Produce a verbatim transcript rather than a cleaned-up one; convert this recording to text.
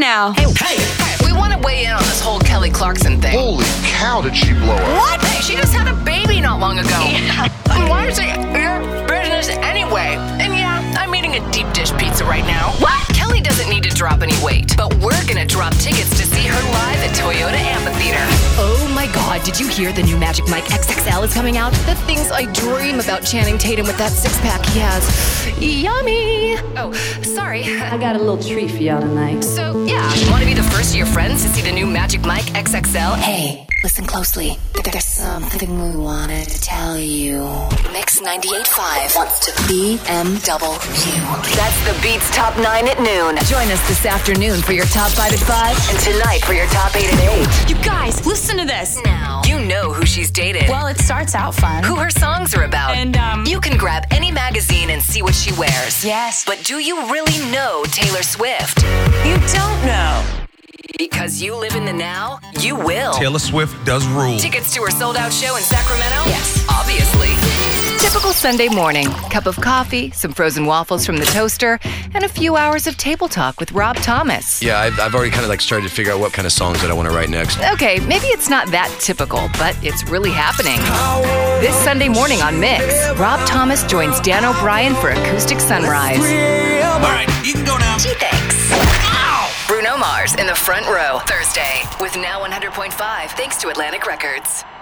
now. Hey, hey, hey, we want to weigh in on this whole Kelly Clarkson thing. Holy cow, did she blow up? What? Hey, she just had a baby not long ago. Yeah. And why is it your business anyway? And yeah, I'm eating a deep dish pizza right now. What? Kelly doesn't need to drop any weight, but we're gonna drop tickets to see her live at Toyota Amphitheater. Oh my God, did you hear the new Magic Mike X X L is coming out? The things I dream about Channing Tatum with that six-pack he has. Yummy! Oh, sorry. I got a little treat for y'all tonight. So, yeah, want to be the first of your friends to see the new Magic Mike X X L? Hey, listen closely. There's something we wanted to tell you. Mix ninety-eight point five wants to B M W. That's the Beats Top nine at noon. Join us this afternoon for your Top five at five and tonight for your Top eight at eight. You guys, listen to this. Now, you know who she's dated. Well, it starts out fun. Who her songs are about. And, um... you can grab any magazine and see what she wears. Yes. But do you really know Taylor Swift? You don't know. Because you live in the now, you will. Taylor Swift does rule. Tickets to her sold-out show in Sacramento? Yes. Obviously. Typical Sunday morning. Cup of coffee, some frozen waffles from the toaster, and a few hours of table talk with Rob Thomas. Yeah, I've, I've already kind of like started to figure out what kind of songs that I want to write next. Okay, maybe it's not that typical, but it's really happening. This Sunday morning on Mix, Rob Thomas joins Dan O'Brien for Acoustic Sunrise. All right, you can go now. Gee, thanks. Bruno Mars in the front row Thursday with Now one hundred point five thanks to Atlantic Records.